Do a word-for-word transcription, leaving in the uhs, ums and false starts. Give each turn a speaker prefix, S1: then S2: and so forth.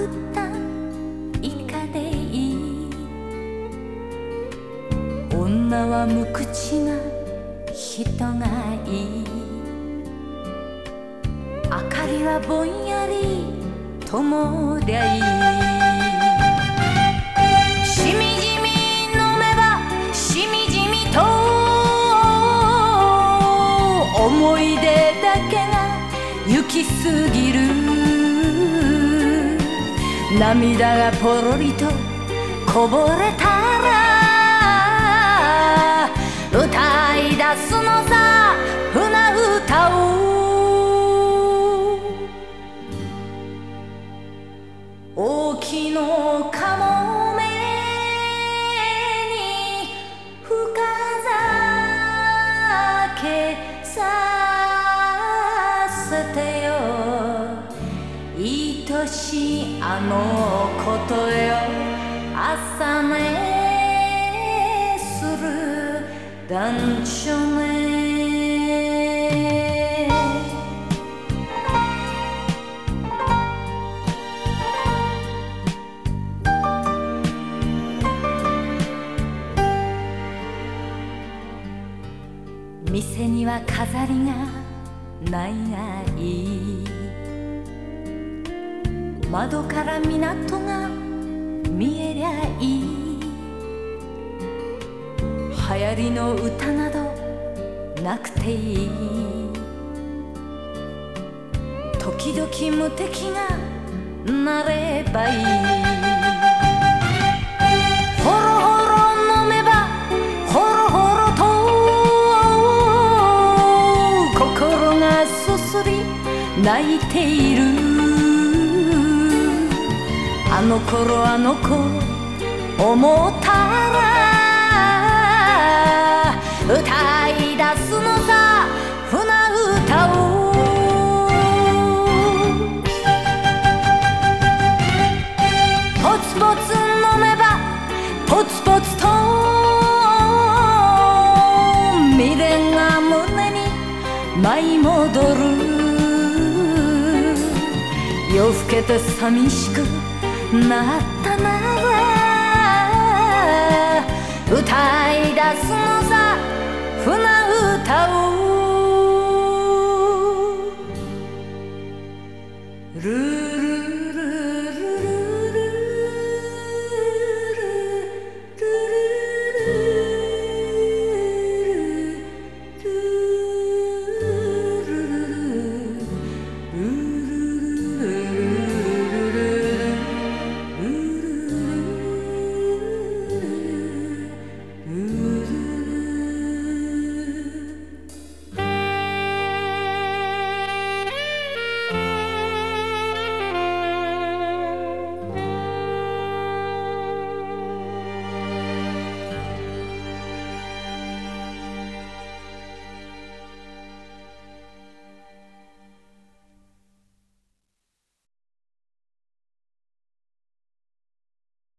S1: ったイカでいい。女は無口な人がいい。明かりはぼんやり灯りゃいい。しみじみ飲めばしみじみと思い出だけが行き過ぎる。涙がポロリとこぼれたら歌い出すのさ船歌を。大きのかもめに深酒させてよ。愛しいあのことよ。朝寝する団地ね。店には飾りがないがいい。窓から港が見えりゃいい。流行りの歌などなくていい。時々無敵がなればいい。ほろほろ飲めばほろほろと心がすすり泣いている。あの頃あの子思ったら歌い出すのさ船歌を。ポツポツ飲めばポツポツと未練が胸に舞い戻る。夜更けて寂しくなったなら歌い出すのさ船歌を。